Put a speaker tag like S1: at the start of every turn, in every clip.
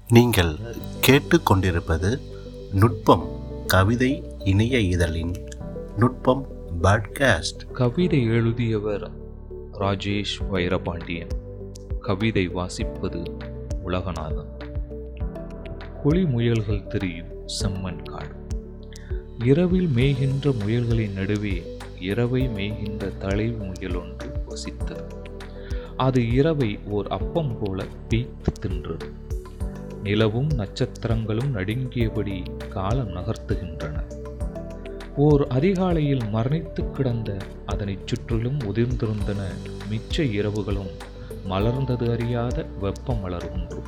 S1: நீங்கள் கேட்டுக்கொண்டிருப்பது நுட்பம் கவிதை இணைய இதழின் நுட்பம் பாட்காஸ்ட்.
S2: கவிதை எழுதியவர் ராஜேஷ் வைரபாண்டியன். கவிதை வாசிப்பது உலகநாதன். குழி முயல்கள் தெரியும் செம்மண் காடு. இரவில் மேய்கின்ற முயல்களின் நடுவே இரவை மேய்கின்ற தலைவி முயல் ஒன்று வசித்தது. அது இரவை ஓர் அப்பம் போல பீய்த்து தின்றது. நிலவும் நட்சத்திரங்களும் நடுங்கியபடி காலம் நகர்த்துகின்றன. ஓர் அதிகாலையில் மரணித்து கிடந்த அதனைச் சுற்றிலும் உதிர்ந்திருந்தன மிச்ச இரவுகளும் மலர்ந்தது அறியாத வெப்ப மலர் ஒன்று.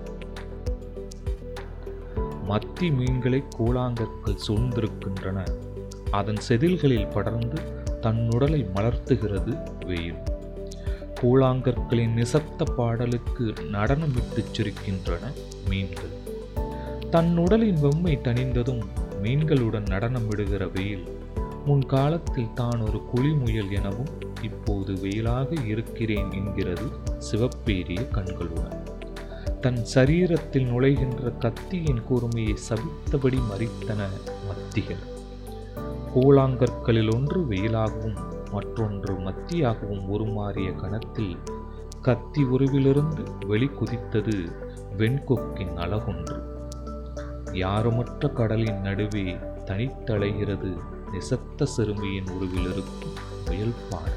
S2: மத்தி மீன்களை கூழாங்கற்கள் சூழ்ந்திருக்கின்றன. அதன் செதில்களில் படர்ந்து தன்னுடலை மலர்த்துகிறது வெயில். கூழாங்கற்களின் நிசப்த பாடலுக்கு நடனமிட்டுச் சிரிக்கின்றன மீன்கள். தன் உடலின் வெம்மை தணிந்ததும் மீன்களுடன் நடனமிடுகிற வெயில் முன்காலத்தில் தான் ஒரு குழிமுயல் எனவும் இப்போது வெயிலாக இருக்கிறேன் என்கிறது சிவப்பேறிய கண்களுடன். தன் சரீரத்தில் நுழைகின்ற கத்தியின் கூர்மையை சபித்தபடி மறித்தன மத்திகள். கூழாங்கற்களில் ஒன்று வெயிலாகவும் மற்றொன்று மத்தியாகவும் உருமாறிய கணத்தில் கத்தி உருவிலிருந்து வெளிக்குதித்தது வெண்கொக்கின் அழகொன்று. யாருமற்ற கடலின் நடுவே தனித்தலைகிறது நிசப்த சிறுமியின் உருவில் இருக்கும் முயல்பாடு.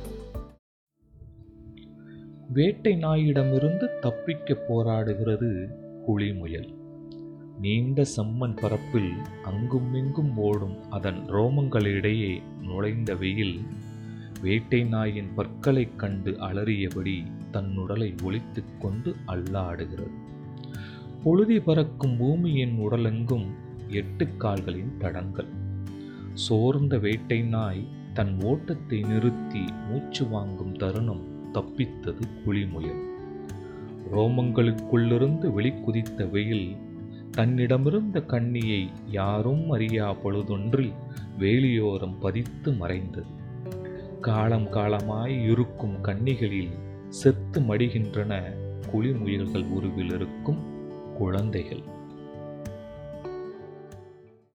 S2: வேட்டை நாயிடமிருந்து தப்பிக்க போராடுகிறது குழிமுயல். நீண்ட செம்மண் பரப்பில் அங்கும் இங்கும் ஓடும் அதன் ரோமங்களிடையே நுழைந்த வெயில் வேட்டை நாயின் பற்களைக் கண்டு அலறியபடி தன்னுடலை ஒளித்து கொண்டு அல்லாடுகிறது. பொழுதி பறக்கும் பூமியின் உடலெங்கும் 8 கால்களின் தடங்கள். சோர்ந்த வேட்டை நாய் தன் ஓட்டத்தை நிறுத்தி மூச்சு வாங்கும் தருணம் தப்பித்தது குழிமுயல். ரோமங்களுக்குள்ளிருந்து வெளிக்குதித்த வெயில் தன்னிடமிருந்த கண்ணியை யாரும் அறியா பொழுதொன்றில் வேலியோரம் பதித்து மறைந்தது. காலம் காலமாய் இருக்கும் கன்னிகளில் செத்து மடிகின்றன குழிமுயல்கள் உருவில் இருக்கும் குழந்தைகள்.